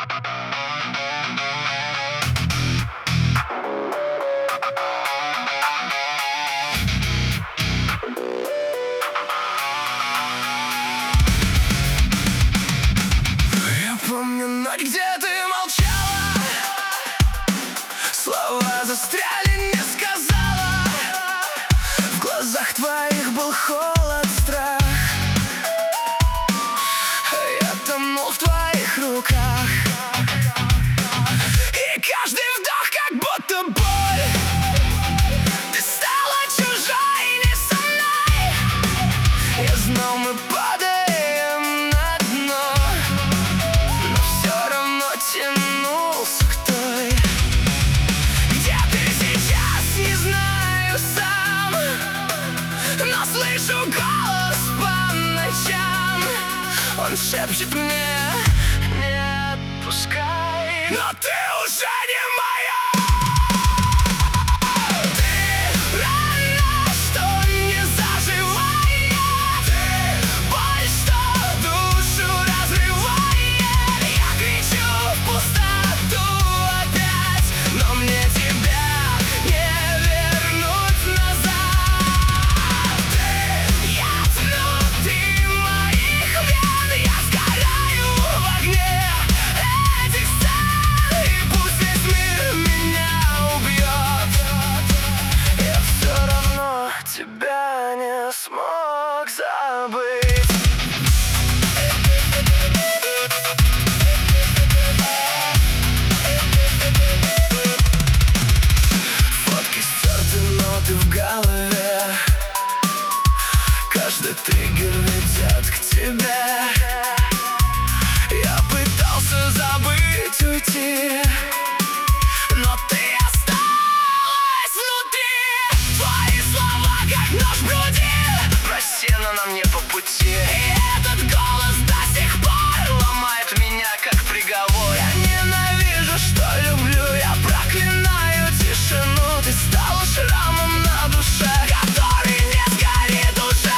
Я помню ночь, где ты молчала, слова застряли, не сказала. В глазах твоих был холод, страх. Я тонул в твоих руках, и каждый вдох как будто боль. Ты стала чужой, не со мной. Я знал, мы падаем на дно, но все равно тянулся к той. Где ты сейчас, не знаю сам, но слышу голос по ночам. Он шепчет мне: не отпускай. Но ты уже не моя. Ты рана, что не заживает, боль, что душу разрывает. Я кричу в пустоту опять, но мне тебя не вернуть назад. Ты яд внутри моих вен, я сгораю в огне этих сцен. И пусть весь мир меня убьет, я все равно тебя не смог забыть. Фотки стерты, но ты в голове. Каждый триггер ведет к тебе. Я пытался забыть, уйти, но ты осталась внутри. Твои слова как нож в груди. Прости, но нам не по пути. И этот голос до сих пор ломает меня как приговор. Я ненавижу, что люблю, я проклинаю тишину. Ты стала шрамом на душе, который не сгорит уже.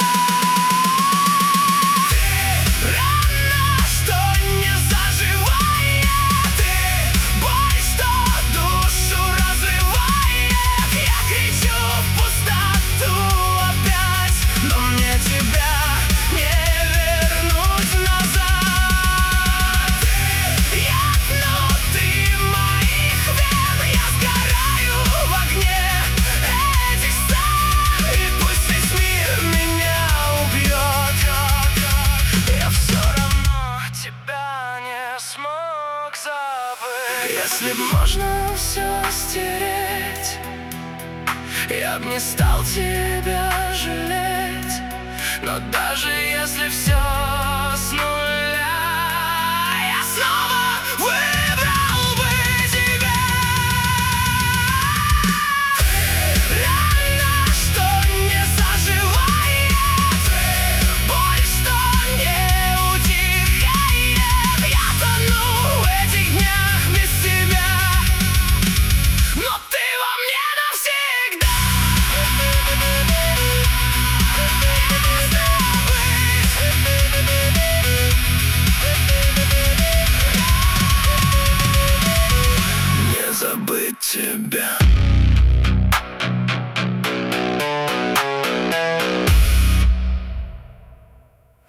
Ты рана, что не заживает, ты боль, что душу разрывает. Я кричу в пустоту опять, но мне тебя не вернуть назад. Ты яд внутри моих вен, я сгораю в огне этих сцен. И пусть весь мир меня убьет, я все равно тебя не смог забыть. Если б можно все стереть, я б не стал тебя жалеть. Но даже если все